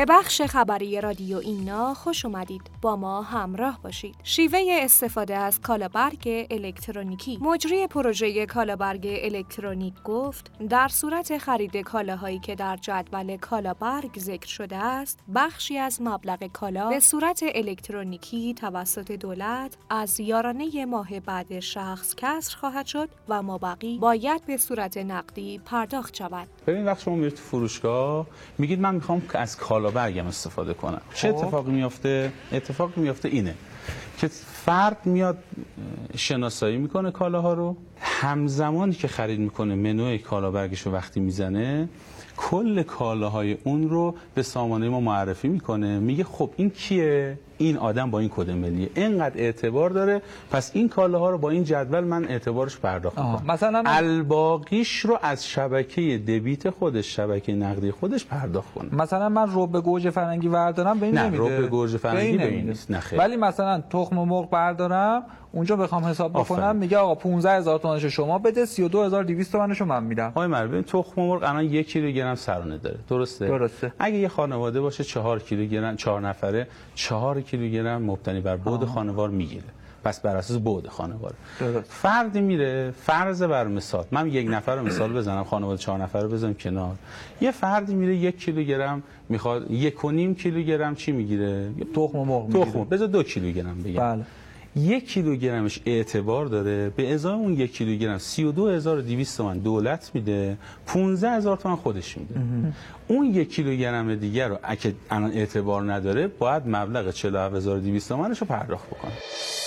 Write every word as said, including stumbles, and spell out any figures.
به بخش خبری رادیو اینا خوش اومدید. با ما همراه باشید. شیوه استفاده از کالابرگ الکترونیکی. مجری پروژه کالابرگ الکترونیک گفت در صورت خرید کالاهایی که در جدول کالابرگ ذکر شده است، بخشی از مبلغ کالا به صورت الکترونیکی توسط دولت از یارانه ماه بعد شخص کسر خواهد شد و مابقی باید به صورت نقدی پرداخت شود. ببین وقتی شما میرید تو فروشگاه میگید من میخوام از کالابرگم استفاده کنم، چه اتفاقی میفته؟ اتفاقی میفته اینه که فرد میاد شناسایی میکنه کالاها رو، همزمانی که خرید میکنه منوی کالابرگش رو وقتی میزنه کل کالاهای اون رو به سامانه ما معرفی میکنه، میگه خب این کیه؟ این آدم با این کد ملیه، اینقدر اعتبار داره، پس این کالاها رو با این جدول من اعتبارش پرداخت میکنم. مثلا الباقیش رو از شبکه دبیت خودش، شبکه نقدی خودش پرداخت کنه. مثلا من رب گوجه فرنگی بردارم به این نه، نمیده. رب گوجه فرنگی به این نیست. نه خیر. ولی مثلا تخم مرغ بردارم اونجا بخوام حساب بکنم آفرین. میگه آقا پانزده هزار تومانشو شما بده، سی و دو هزار و دویست تومانشو من میدم. آقای مربی تخم مرغ الان یک کیلوگرم سرانه داره، درسته؟ درسته. اگه یه خانواده باشه چهار کیلوگرم، چهار نفره، چهار کیلوگرم مبتنی بر بعد خانوار میگیره. پس بر اساس بعد خانوار. فردی میره، فرض بر مثال من یک نفر رو مثال بزنم، خانواده چهار نفره رو بزنم کنار. یه فردی میره یک کیلوگرم میخواد، یک و نیم کیلوگرم چی میگیره؟ تخم مرغ میگیره. تخم بذار دو کیلوگرم بگم. بله. یک کیلوگرمش اعتبار داره، به ازای اون یک کیلوگرم سی و دو هزار و دویست تومان دولت میده، پانزده هزار تومان خودش میده. اون یک کیلوگرم دیگر رو اگه الان اعتبار نداره باید مبلغ چهل و هفت هزار و دویست تومانش رو پرداخت بکنه.